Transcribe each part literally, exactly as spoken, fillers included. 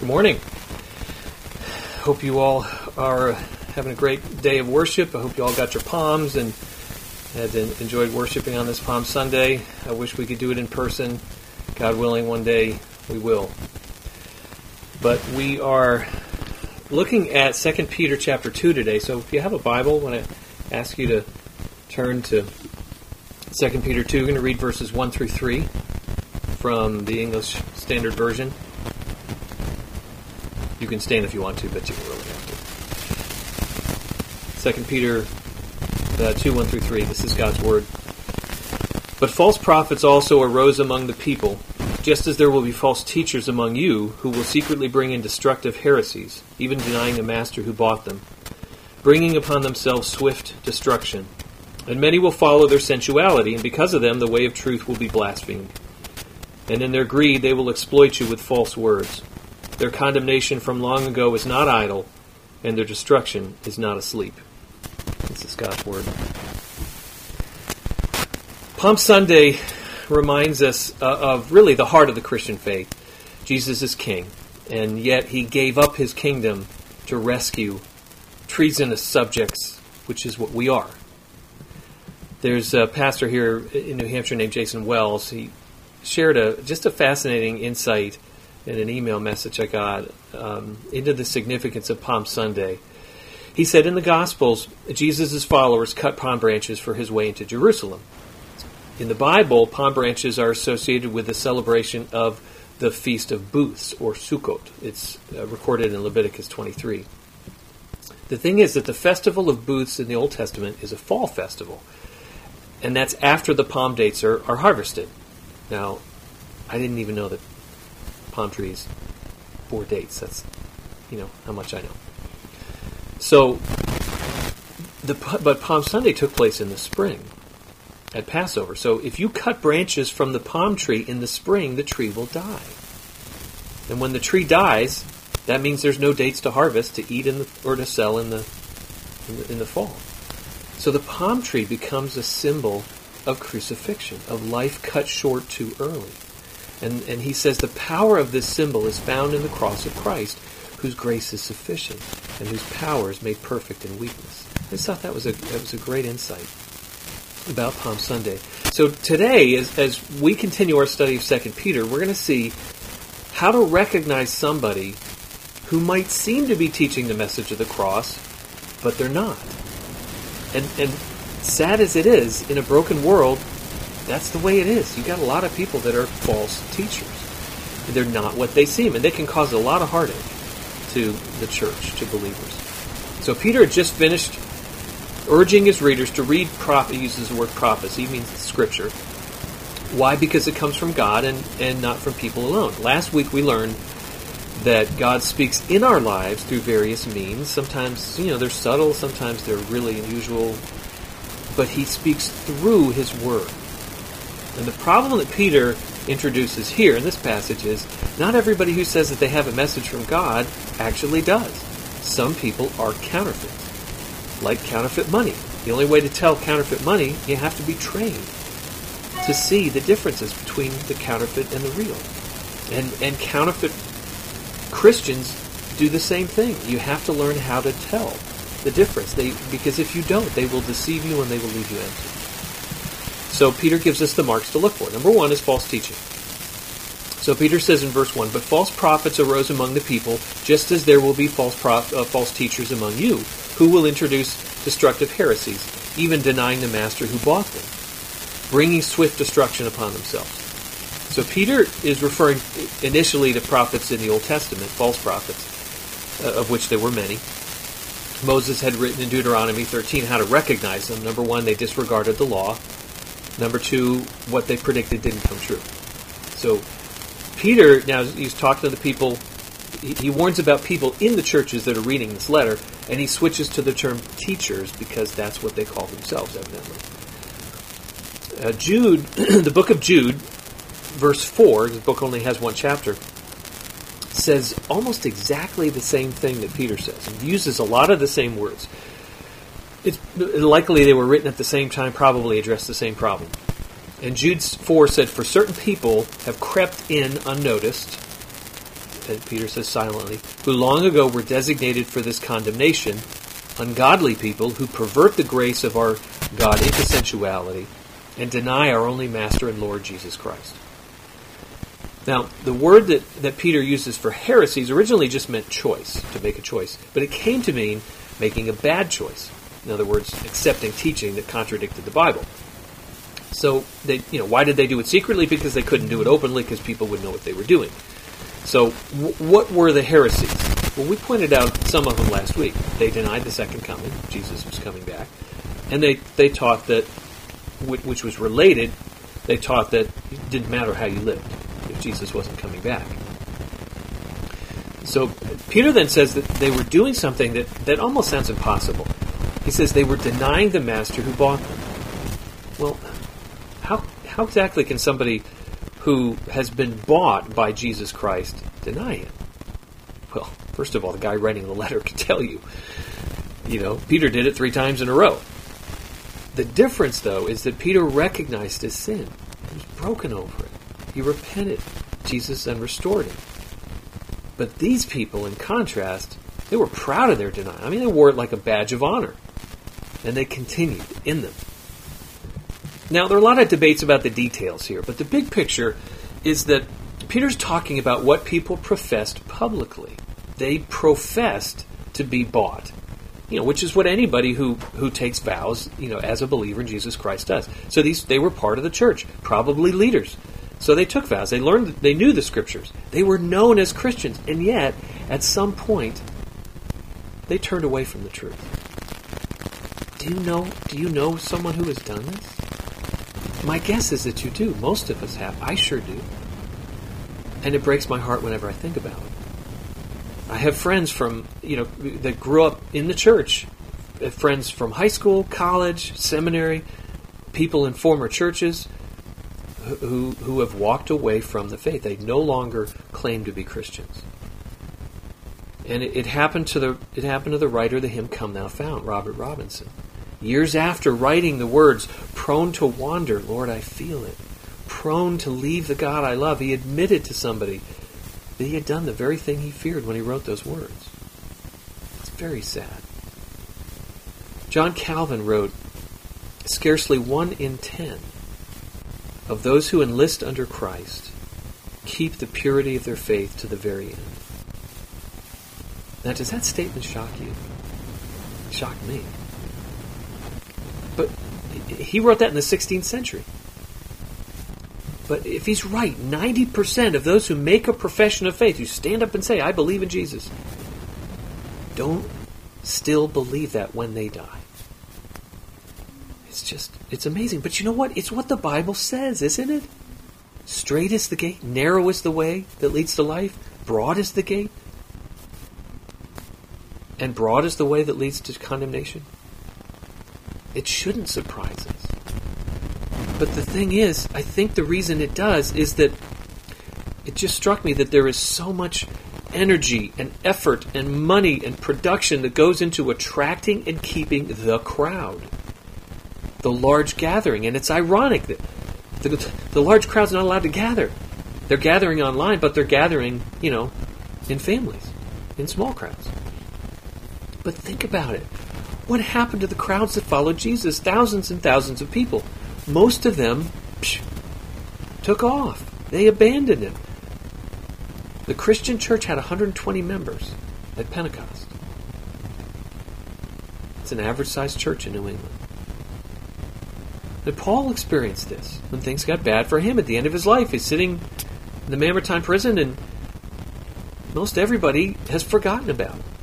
Good morning. Hope you all are having a great day of worship. I hope you all got your palms and had enjoyed worshiping on this Palm Sunday. I wish we could do it in person. God willing, one day we will. But we are looking at Second Peter chapter two today. So if you have a Bible, I want to ask you to turn to Second Peter two. We're going to read verses one through three from the English Standard Version. You can stand if you want to, but you don't really have to. Second Peter uh, two, one through three. This is God's Word. But false prophets also arose among the people, just as there will be false teachers among you, who will secretly bring in destructive heresies, even denying the master who bought them, bringing upon themselves swift destruction. And many will follow their sensuality, and because of them the way of truth will be blasphemed. And in their greed they will exploit you with false words. Their condemnation from long ago is not idle, and their destruction is not asleep. This is God's Word. Palm Sunday reminds us uh, of really the heart of the Christian faith. Jesus is King, and yet He gave up His kingdom to rescue treasonous subjects, which is what we are. There's a pastor here in New Hampshire named Jason Wells. He shared a just a fascinating insight in an email message I got um, into the significance of Palm Sunday. He said, in the Gospels, Jesus' followers cut palm branches for His way into Jerusalem. In the Bible, palm branches are associated with the celebration of the Feast of Booths, or Sukkot. It's uh, recorded in Leviticus twenty-three. The thing is that the Festival of Booths in the Old Testament is a fall festival, and that's after the palm dates are, are harvested. Now, I didn't even know that palm trees bore dates. That's, you know, how much I know. So, the but Palm Sunday took place in the spring at Passover. So if you cut branches from the palm tree in the spring, the tree will die. And when the tree dies, that means there's no dates to harvest, to eat in the, or to sell in the, in the in the fall. So the palm tree becomes a symbol of crucifixion, of life cut short too early. And, and he says the power of this symbol is found in the cross of Christ, whose grace is sufficient and whose power is made perfect in weakness. I just thought that was a that was a great insight about Palm Sunday. So today, as, as we continue our study of Second Peter, we're going to see how to recognize somebody who might seem to be teaching the message of the cross, but they're not. And, and sad as it is, in a broken world, that's the way it is. You've got a lot of people that are false teachers. They're not what they seem, and they can cause a lot of heartache to the church, to believers. So Peter had just finished urging his readers to read prophet. He uses the word prophecy, means scripture. Why? Because it comes from God and, and not from people alone. Last week we learned that God speaks in our lives through various means. Sometimes, you know, they're subtle, sometimes they're really unusual, but He speaks through His Word. And the problem that Peter introduces here in this passage is not everybody who says that they have a message from God actually does. Some people are counterfeits, like counterfeit money. The only way to tell counterfeit money, you have to be trained to see the differences between the counterfeit and the real. And, and counterfeit Christians do the same thing. You have to learn how to tell the difference. They, because if you don't, they will deceive you and they will leave you empty. So Peter gives us the marks to look for. Number one is false teaching. So Peter says in verse one, but false prophets arose among the people, just as there will be false prof- uh, false teachers among you, who will introduce destructive heresies, even denying the master who bought them, bringing swift destruction upon themselves. So Peter is referring initially to prophets in the Old Testament, false prophets, uh, of which there were many. Moses had written in Deuteronomy thirteen how to recognize them. Number one, they disregarded the law. Number two, what they predicted didn't come true. So Peter, now he's talking to the people, he, he warns about people in the churches that are reading this letter, and he switches to the term teachers because that's what they call themselves, evidently. Uh, Jude, the book of Jude, verse four, the book only has one chapter, says almost exactly the same thing that Peter says. It uses a lot of the same words. It's likely they were written at the same time, probably addressed the same problem. And Jude four said, for certain people have crept in unnoticed and Peter says silently, who long ago were designated for this condemnation, ungodly people who pervert the grace of our God into sensuality and deny our only Master and Lord Jesus Christ. Now, the word that, that Peter uses for heresies originally just meant choice, to make a choice, but it came to mean making a bad choice. In other words, accepting teaching that contradicted the Bible. So, they, you know, why did they do it secretly? Because they couldn't do it openly, because people would know what they were doing. So, w- what were the heresies? Well, we pointed out some of them last week. They denied the second coming, Jesus was coming back, and they, they taught that, which was related, they taught that it didn't matter how you lived if Jesus wasn't coming back. So Peter then says that they were doing something that, that almost sounds impossible. He says they were denying the Master who bought them. Well, how how exactly can somebody who has been bought by Jesus Christ deny him? Well, first of all, the guy writing the letter can tell you. You know, Peter did it three times in a row. The difference, though, is that Peter recognized his sin. He was broken over it. He repented. Jesus then restored him. But these people, in contrast, they were proud of their denial. I mean, they wore it like a badge of honor. And they continued in them. Now, there are a lot of debates about the details here, but the big picture is that Peter's talking about what people professed publicly. They professed to be bought. You know, which is what anybody who, who takes vows, you know, as a believer in Jesus Christ does. So these they were part of the church, probably leaders. So they took vows. They learned, they knew the scriptures. They were known as Christians, and yet, at some point, they turned away from the truth. Do you know? Do you know someone who has done this? My guess is that you do. Most of us have. I sure do. And it breaks my heart whenever I think about it. I have friends from, you know, that grew up in the church. Friends from high school, college, seminary, people in former churches who who have walked away from the faith. They no longer claim to be Christians. And it, it happened to the it happened to the writer of the hymn "Come Thou Fount," Robert Robinson. Years after writing the words, "Prone to wander, Lord, I feel it. Prone to leave the God I love," he admitted to somebody that he had done the very thing he feared when he wrote those words. It's very sad. John Calvin wrote, "Scarcely one in ten of those who enlist under Christ keep the purity of their faith to the very end." Now, does that statement shock you? It shocked me. But he wrote that in the sixteenth century. But if he's right, ninety percent of those who make a profession of faith, who stand up and say, "I believe in Jesus," don't still believe that when they die. It's just, it's amazing. But you know what? It's what the Bible says, isn't it? Straight is the gate, narrow is the way that leads to life, broad is the gate, and broad is the way that leads to condemnation. It shouldn't surprise us. But the thing is, I think the reason it does is that it just struck me that there is so much energy and effort and money and production that goes into attracting and keeping the crowd, the large gathering. And it's ironic that the, the large crowd's not allowed to gather. They're gathering online, but they're gathering, you know, in families, in small crowds. But think about it. What happened to the crowds that followed Jesus? Thousands and thousands of people. Most of them psh, took off. They abandoned him. The Christian church had one hundred twenty members at Pentecost. It's an average-sized church in New England. And Paul experienced this when things got bad for him at the end of his life. He's sitting in the Mamertine prison, and most everybody has forgotten about him.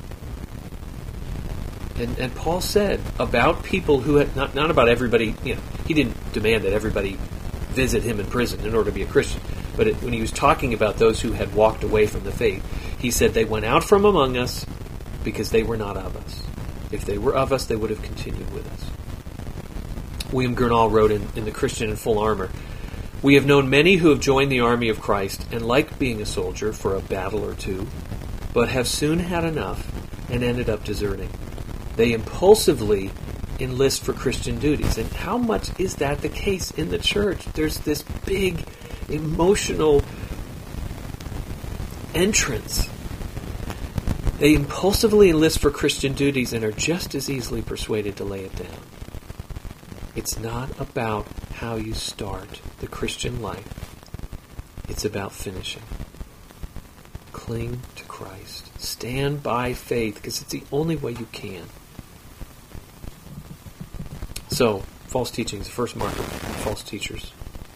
And, and Paul said about people who had, not, not about everybody, you know, he didn't demand that everybody visit him in prison in order to be a Christian. But it, when he was talking about those who had walked away from the faith, he said they went out from among us because they were not of us. If they were of us, they would have continued with us. William Gurnall wrote in, in The Christian in Full Armor, "We have known many who have joined the army of Christ and liked being a soldier for a battle or two, but have soon had enough and ended up deserting. They impulsively enlist for Christian duties." And how much is that the case in the church? There's this big emotional entrance. They impulsively enlist for Christian duties and are just as easily persuaded to lay it down. It's not about how you start the Christian life. It's about finishing. Cling to Christ. Stand by faith, because it's the only way you can. So, false teaching is the first mark of false teachers.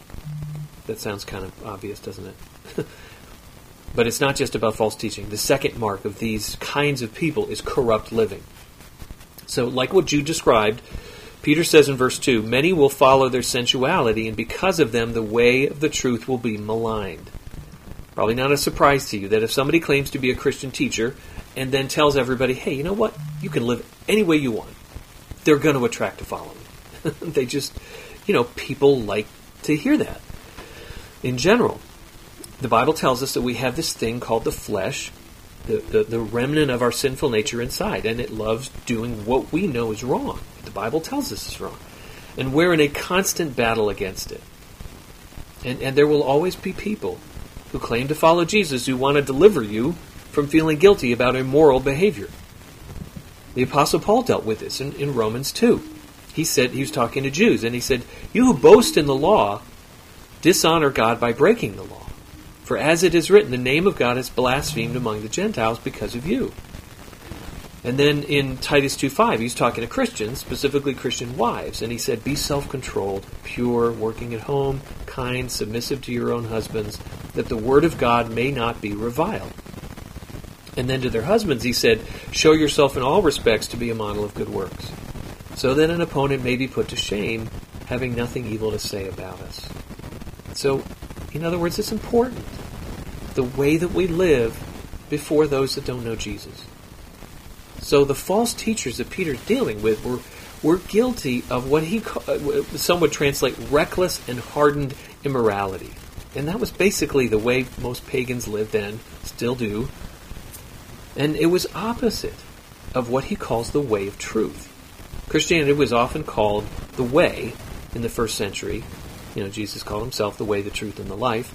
That sounds kind of obvious, doesn't it? But it's not just about false teaching. The second mark of these kinds of people is corrupt living. So, like what Jude described, Peter says in verse two, many will follow their sensuality, and because of them the way of the truth will be maligned. Probably not a surprise to you that if somebody claims to be a Christian teacher and then tells everybody, hey, you know what? You can live any way you want, they're going to attract a following. They just, you know, people like to hear that. In general, the Bible tells us that we have this thing called the flesh, the, the, the remnant of our sinful nature inside, and it loves doing what we know is wrong. The Bible tells us it's wrong. And we're in a constant battle against it. And, and there will always be people who claim to follow Jesus who want to deliver you from feeling guilty about immoral behavior. The Apostle Paul dealt with this in, in Romans two. He said, he was talking to Jews, and he said, you who boast in the law dishonor God by breaking the law. For as it is written, the name of God is blasphemed among the Gentiles because of you. And then in Titus two five, he's talking to Christians, specifically Christian wives, and he said, be self-controlled, pure, working at home, kind, submissive to your own husbands, that the word of God may not be reviled. And then to their husbands he said, show yourself in all respects to be a model of good works, so that an opponent may be put to shame, having nothing evil to say about us. So, in other words, it's important, the way that we live before those that don't know Jesus. So the false teachers that Peter's dealing with were, were guilty of what he some would translate reckless and hardened immorality. And that was basically the way most pagans lived then, still do. And it was opposite of what he calls the way of truth. Christianity was often called the way in the first century. You know, Jesus called himself the way, the truth, and the life.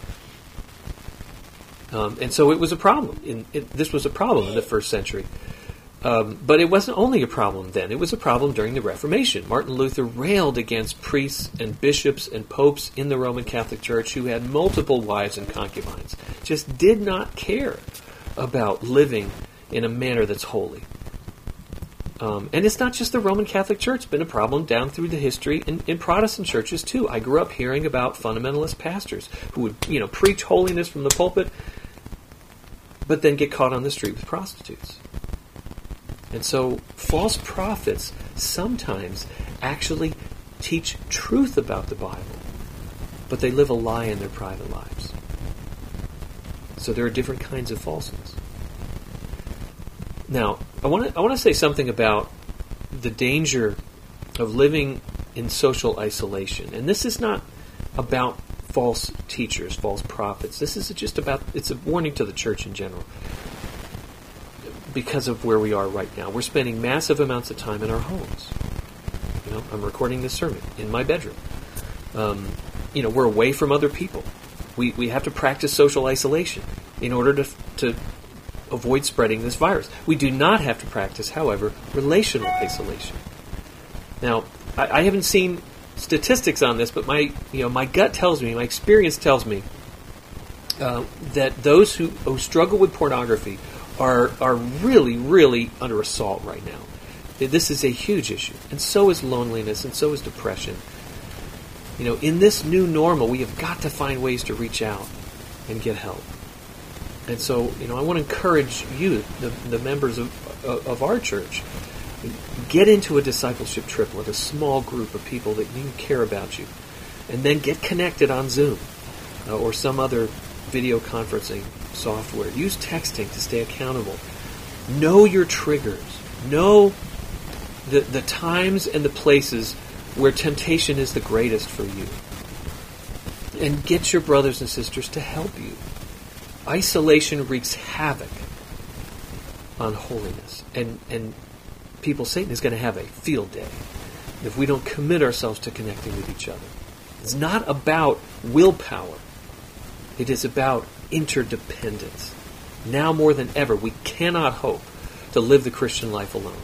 Um, and so it was a problem. In, it, this was a problem in the first century. Um, but it wasn't only a problem then. It was a problem during the Reformation. Martin Luther railed against priests and bishops and popes in the Roman Catholic Church who had multiple wives and concubines. Just did not care about living in a manner that's holy. Um, and it's not just the Roman Catholic Church. It's been a problem down through the history in, in Protestant churches too. I grew up hearing about fundamentalist pastors who would, you know, preach holiness from the pulpit, but then get caught on the street with prostitutes. And so false prophets sometimes actually teach truth about the Bible, but they live a lie in their private lives. So there are different kinds of falseness. Now, I want to I want to say something about the danger of living in social isolation. And this is not about false teachers, false prophets. This is just about, it's a warning to the church in general. Because of where we are right now. We're spending massive amounts of time in our homes. You know, I'm recording this sermon in my bedroom. Um, you know, we're away from other people. We we have to practice social isolation in order to to avoid spreading this virus. We do not have to practice, however, relational isolation. Now, I, I haven't seen statistics on this, but my you know my gut tells me, my experience tells me uh, that those who, who struggle with pornography are are really, really under assault right now. This is a huge issue. And so is loneliness, and so is depression. You know, in this new normal, we have got to find ways to reach out and get help. And so, you know, I want to encourage you, the, the members of, of our church, get into a discipleship triplet, a small group of people that you care about you, and then get connected on Zoom uh, or some other video conferencing software. Use texting to stay accountable. Know your triggers. Know the, the times and the places where temptation is the greatest for you. And get your brothers and sisters to help you. Isolation wreaks havoc on holiness. And, and people, Satan is going to have a field day if we don't commit ourselves to connecting with each other. It's not about willpower. It is about interdependence. Now more than ever, we cannot hope to live the Christian life alone.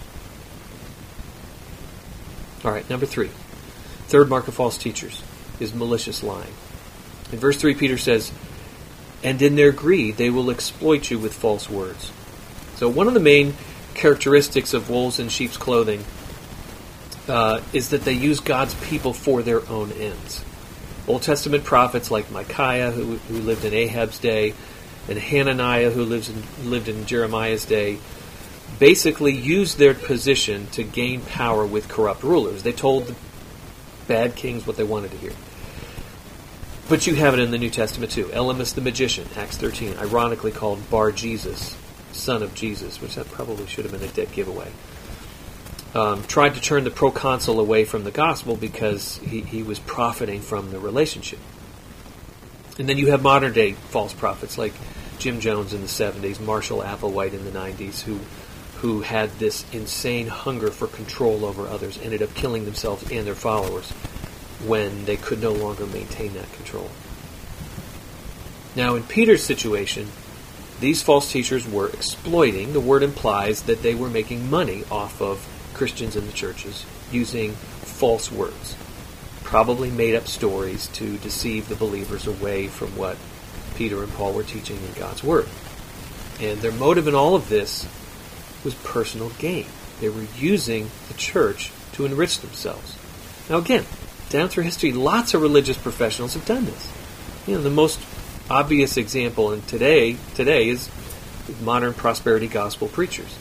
All right, number three. Third mark of false teachers is malicious lying. In verse three, Peter says, "And in their greed they will exploit you with false words." So one of the main characteristics of wolves in sheep's clothing uh, is that they use God's people for their own ends. Old Testament prophets like Micaiah, who, who lived in Ahab's day, and Hananiah, who lives in, lived in Jeremiah's day, basically used their position to gain power with corrupt rulers. They told the bad kings what they wanted to hear. But you have it in the New Testament too. Elymas the magician, Acts thirteen, ironically called Bar-Jesus, son of Jesus, which that probably should have been a dead giveaway. Um, tried to turn the proconsul away from the gospel because he, he was profiting from the relationship. And then you have modern day false prophets like Jim Jones in the seventies, Marshall Applewhite in the nineties, who who had this insane hunger for control over others, ended up killing themselves and their followers when they could no longer maintain that control. Now, in Peter's situation, these false teachers were exploiting. The word implies that they were making money off of Christians in the churches using false words, probably made up stories to deceive the believers away from what Peter and Paul were teaching in God's Word. And their motive in all of this was personal gain. They were using the church to enrich themselves. Now again, down through history, lots of religious professionals have done this. You know, the most obvious example in today today is modern prosperity gospel preachers,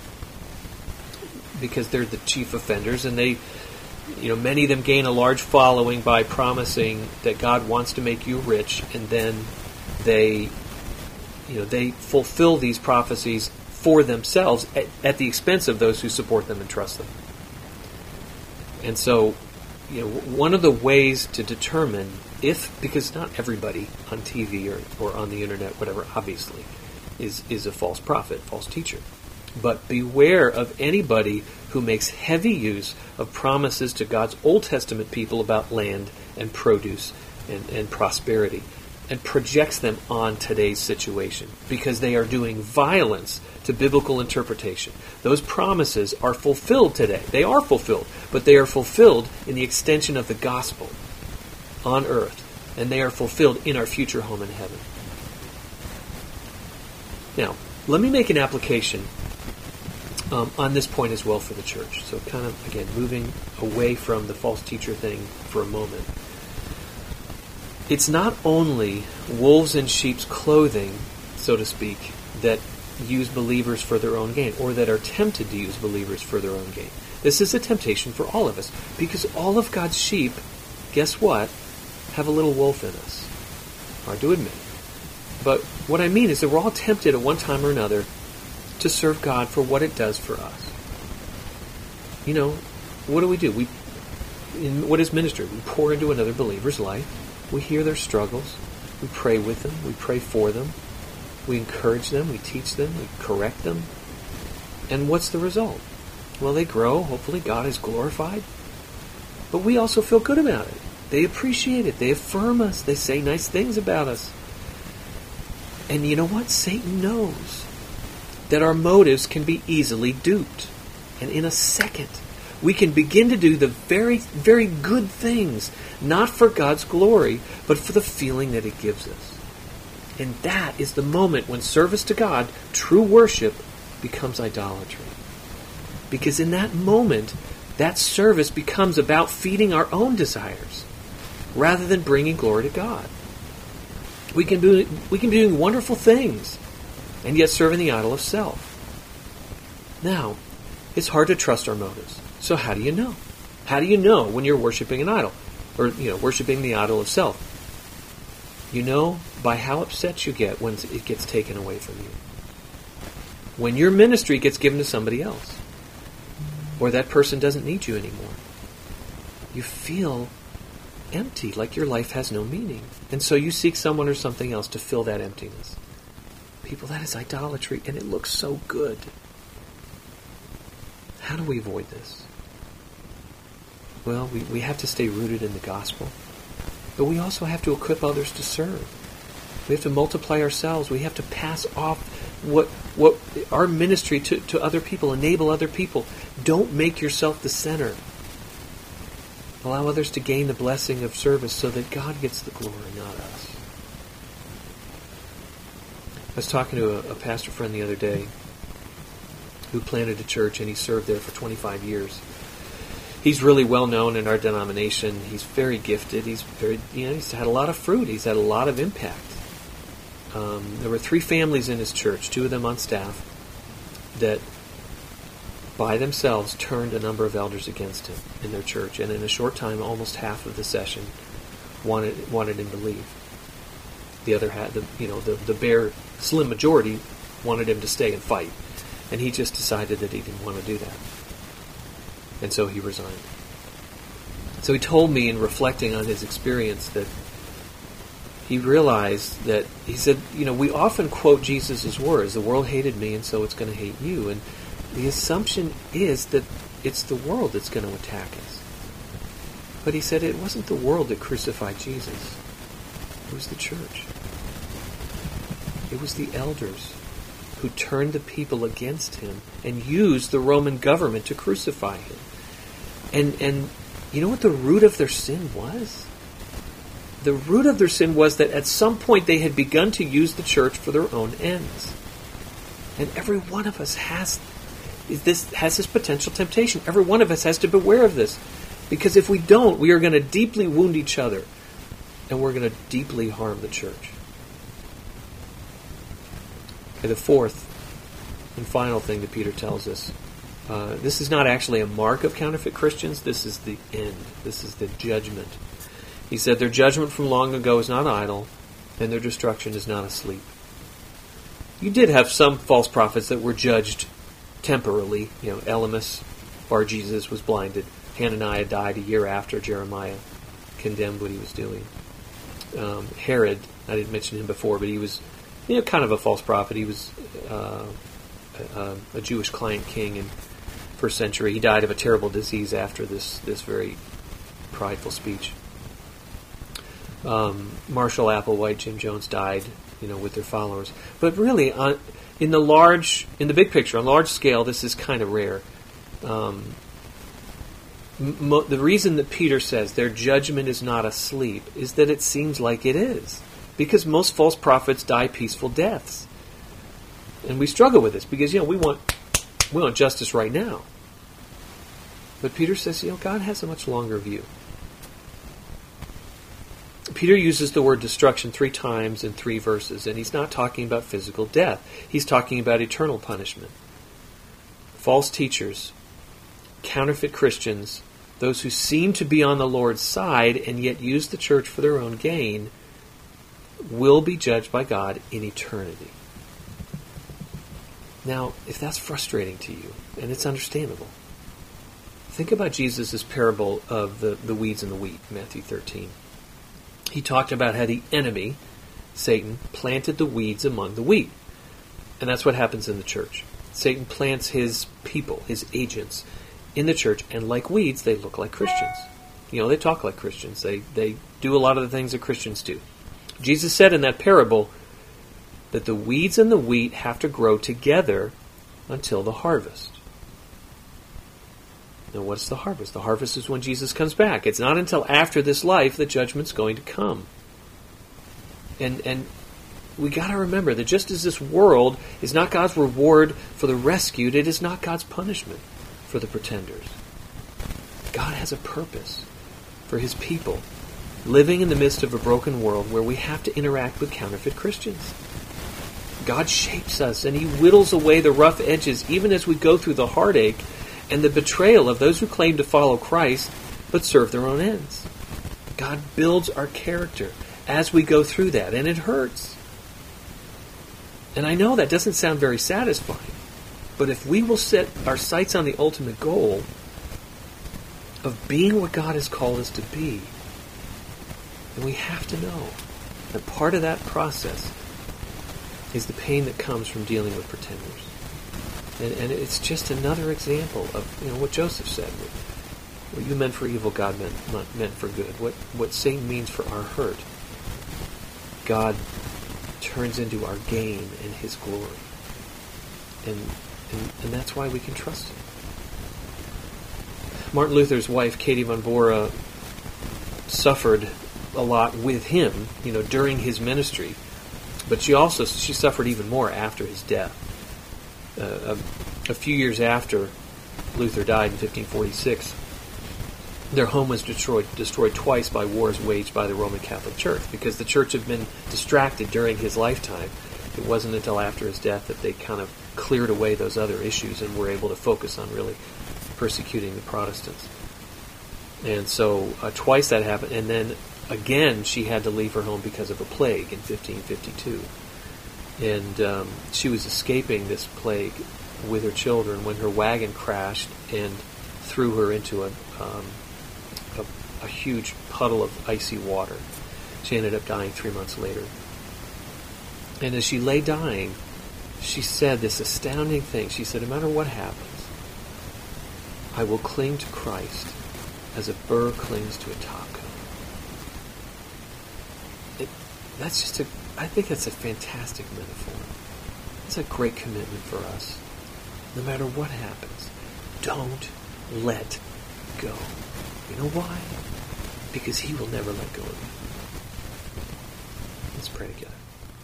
because they're the chief offenders, and they, you know, many of them gain a large following by promising that God wants to make you rich, and then they, you know, they fulfill these prophecies for themselves at, at the expense of those who support them and trust them. And so, you know, one of the ways to determine if, because not everybody on T V or, or on the internet, whatever, obviously, is, is a false prophet, false teacher. But beware of anybody who makes heavy use of promises to God's Old Testament people about land and produce and, and prosperity, and projects them on today's situation, because they are doing violence to biblical interpretation. Those promises are fulfilled today. They are fulfilled, but they are fulfilled in the extension of the gospel on earth, and they are fulfilled in our future home in heaven. Now, let me make an application um, on this point as well for the church. So kind of, again, moving away from the false teacher thing for a moment. It's not only wolves in sheep's clothing, so to speak, that use believers for their own gain, or that are tempted to use believers for their own gain. This is a temptation for all of us, because all of God's sheep, guess what, have a little wolf in us. Hard to admit. But what I mean is that we're all tempted at one time or another to serve God for what it does for us. You know, what do we do? We, in what is ministry? We pour into another believer's life. We hear their struggles. We pray with them. We pray for them. We encourage them. We teach them. We correct them. And what's the result? Well, they grow. Hopefully God is glorified. But we also feel good about it. They appreciate it. They affirm us. They say nice things about us. And you know what? Satan knows that our motives can be easily duped. And in a second, we can begin to do the very, very good things, not for God's glory, but for the feeling that it gives us. And that is the moment when service to God, true worship, becomes idolatry. Because in that moment, that service becomes about feeding our own desires, rather than bringing glory to God. We can do, we can be doing wonderful things, and yet serving the idol of self. Now, it's hard to trust our motives. So how do you know? How do you know when you're worshiping an idol? Or, you know, worshiping the idol of self? You know by how upset you get when it gets taken away from you. When your ministry gets given to somebody else. Or that person doesn't need you anymore. You feel empty, like your life has no meaning. And so you seek someone or something else to fill that emptiness. People, that is idolatry, and it looks so good. How do we avoid this? Well, we, we have to stay rooted in the gospel. But we also have to equip others to serve. We have to multiply ourselves. We have to pass off what what our ministry to, to other people, enable other people. Don't make yourself the center. Allow others to gain the blessing of service so that God gets the glory, not us. I was talking to a, a pastor friend the other day who planted a church, and he served there for twenty-five years. He's really well known in our denomination. He's very gifted. He's very, you know, he's had a lot of fruit. He's had a lot of impact. Um, there were three families in his church, two of them on staff, that by themselves turned a number of elders against him in their church, and in a short time, almost half of the session wanted wanted him to leave. The other had the you know the the bare slim majority wanted him to stay and fight, and he just decided that he didn't want to do that, and so he resigned. So he told me, in reflecting on his experience, that he realized that, he said, you know, we often quote Jesus' words, the world hated me and so it's going to hate you, and the assumption is that it's the world that's going to attack us. But he said it wasn't the world that crucified Jesus. It was the church. It was the elders who turned the people against him and used the Roman government to crucify him. And and you know what the root of their sin was? The root of their sin was that at some point they had begun to use the church for their own ends. And every one of us has this has this potential temptation. Every one of us has to beware of this. Because if we don't, we are going to deeply wound each other. And we're going to deeply harm the church. Okay, the fourth and final thing that Peter tells us. Uh, this is not actually a mark of counterfeit Christians. This is the end. This is the judgment. He said their judgment from long ago is not idle, and their destruction is not asleep. You did have some false prophets that were judged temporarily. You know, Elymas, Bar Jesus, was blinded. Hananiah died a year after Jeremiah condemned what he was doing. Um, Herod, I didn't mention him before, but he was, you know, kind of a false prophet. He was uh, a, a Jewish client king in first century. He died of a terrible disease after this this very prideful speech. Um, Marshall Applewhite, Jim Jones died, you know, with their followers. But really, on, in the large, in the big picture, on large scale, this is kind of rare. Um, mo- the reason that Peter says their judgment is not asleep is that it seems like it is, because most false prophets die peaceful deaths, and we struggle with this because, you know, we want we want justice right now. But Peter says, you know, God has a much longer view. Peter uses the word destruction three times in three verses, and he's not talking about physical death. He's talking about eternal punishment. False teachers, counterfeit Christians, those who seem to be on the Lord's side and yet use the church for their own gain, will be judged by God in eternity. Now, if that's frustrating to you, and it's understandable, think about Jesus' parable of the, the weeds and the wheat, Matthew thirteen. He talked about how the enemy, Satan, planted the weeds among the wheat. And that's what happens in the church. Satan plants his people, his agents, in the church, and like weeds, they look like Christians. You know, they talk like Christians. They, they do a lot of the things that Christians do. Jesus said in that parable that the weeds and the wheat have to grow together until the harvest. Now, what's the harvest? The harvest is when Jesus comes back. It's not until after this life that judgment's going to come. And and we got to remember that just as this world is not God's reward for the rescued, it is not God's punishment for the pretenders. God has a purpose for his people living in the midst of a broken world where we have to interact with counterfeit Christians. God shapes us and he whittles away the rough edges even as we go through the heartache and the betrayal of those who claim to follow Christ but serve their own ends. God builds our character as we go through that, and it hurts. And I know that doesn't sound very satisfying, but if we will set our sights on the ultimate goal of being what God has called us to be, then we have to know that part of that process is the pain that comes from dealing with pretenders. And, and it's just another example of, you know, what Joseph said. What you meant for evil, God meant, meant for good. What, what Satan means for our hurt, God turns into our gain and his glory. And, and, and that's why we can trust him. Martin Luther's wife, Katie von Bora, suffered a lot with him, you know, during his ministry. But she also, she suffered even more after his death. Uh, a, a few years after Luther died in fifteen forty-six, their home was destroyed, destroyed twice by wars waged by the Roman Catholic Church, because the church had been distracted during his lifetime. It wasn't until after his death that they kind of cleared away those other issues and were able to focus on really persecuting the Protestants. And so uh, twice that happened, and then again she had to leave her home because of a plague in fifteen fifty-two. And um, she was escaping this plague with her children when her wagon crashed and threw her into a, um, a, a huge puddle of icy water. She ended up dying three months later. And as she lay dying, she said this astounding thing. She said, no matter what happens, I will cling to Christ as a burr clings to a taco. It, that's just a, I think that's a fantastic metaphor. It's a great commitment for us. No matter what happens, don't let go. You know why? Because he will never let go of you. Let's pray together.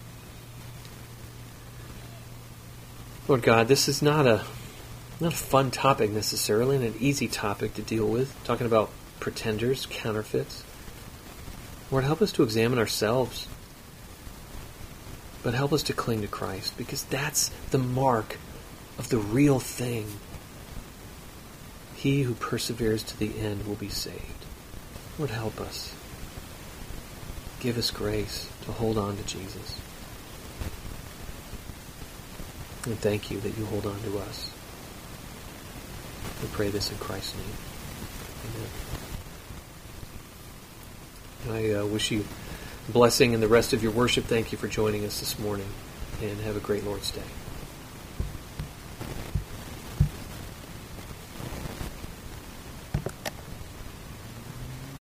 Lord God, this is not a not a fun topic necessarily, and an easy topic to deal with, talking about pretenders, counterfeits. Lord, help us to examine ourselves, but help us to cling to Christ, because that's the mark of the real thing. He who perseveres to the end will be saved. Lord, help us. Give us grace to hold on to Jesus. And thank you that you hold on to us. We pray this in Christ's name. Amen. I uh, wish you blessing in the rest of your worship. Thank you for joining us this morning, and have a great Lord's Day.